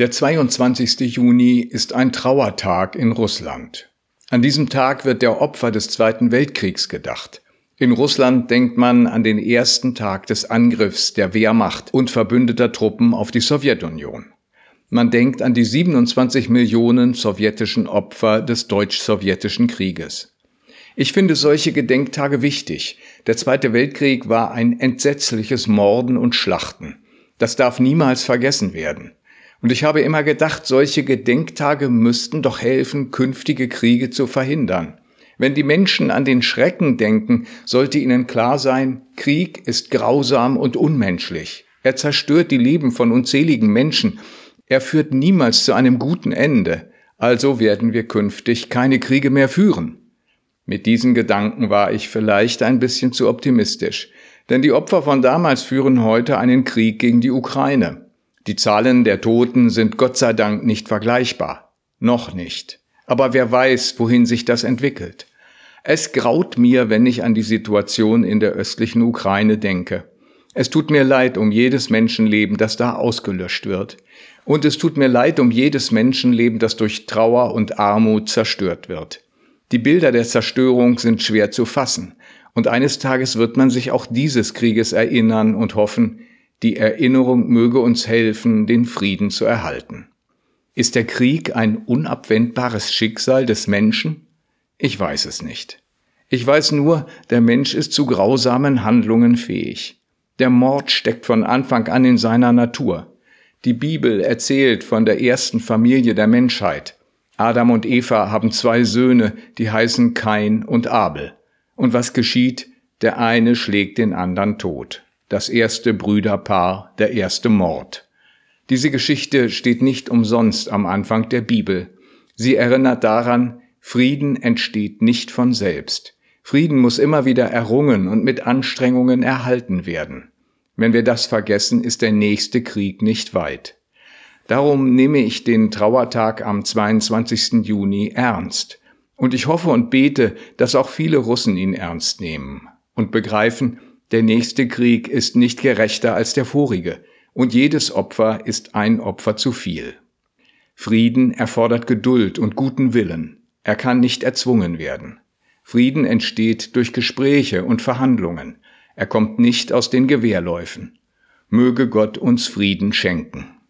Der 22. Juni ist ein Trauertag in Russland. An diesem Tag wird der Opfer des Zweiten Weltkriegs gedacht. In Russland denkt man an den ersten Tag des Angriffs der Wehrmacht und verbündeter Truppen auf die Sowjetunion. Man denkt an die 27 Millionen sowjetischen Opfer des Deutsch-Sowjetischen Krieges. Ich finde solche Gedenktage wichtig. Der Zweite Weltkrieg war ein entsetzliches Morden und Schlachten. Das darf niemals vergessen werden. Und ich habe immer gedacht, solche Gedenktage müssten doch helfen, künftige Kriege zu verhindern. Wenn die Menschen an den Schrecken denken, sollte ihnen klar sein, Krieg ist grausam und unmenschlich. Er zerstört die Leben von unzähligen Menschen. Er führt niemals zu einem guten Ende. Also werden wir künftig keine Kriege mehr führen. Mit diesen Gedanken war ich vielleicht ein bisschen zu optimistisch. Denn die Opfer von damals führen heute einen Krieg gegen die Ukraine. Die Zahlen der Toten sind Gott sei Dank nicht vergleichbar. Noch nicht. Aber wer weiß, wohin sich das entwickelt. Es graut mir, wenn ich an die Situation in der östlichen Ukraine denke. Es tut mir leid um jedes Menschenleben, das da ausgelöscht wird. Und es tut mir leid um jedes Menschenleben, das durch Trauer und Armut zerstört wird. Die Bilder der Zerstörung sind schwer zu fassen. Und eines Tages wird man sich auch dieses Krieges erinnern und hoffen, die Erinnerung möge uns helfen, den Frieden zu erhalten. Ist der Krieg ein unabwendbares Schicksal des Menschen? Ich weiß es nicht. Ich weiß nur, der Mensch ist zu grausamen Handlungen fähig. Der Mord steckt von Anfang an in seiner Natur. Die Bibel erzählt von der ersten Familie der Menschheit. Adam und Eva haben 2 Söhne, die heißen Kain und Abel. Und was geschieht? Der eine schlägt den anderen tot. Das erste Brüderpaar, der erste Mord. Diese Geschichte steht nicht umsonst am Anfang der Bibel. Sie erinnert daran, Frieden entsteht nicht von selbst. Frieden muss immer wieder errungen und mit Anstrengungen erhalten werden. Wenn wir das vergessen, ist der nächste Krieg nicht weit. Darum nehme ich den Trauertag am 22. Juni ernst. Und ich hoffe und bete, dass auch viele Russen ihn ernst nehmen und begreifen, der nächste Krieg ist nicht gerechter als der vorige, und jedes Opfer ist ein Opfer zu viel. Frieden erfordert Geduld und guten Willen. Er kann nicht erzwungen werden. Frieden entsteht durch Gespräche und Verhandlungen. Er kommt nicht aus den Gewehrläufen. Möge Gott uns Frieden schenken.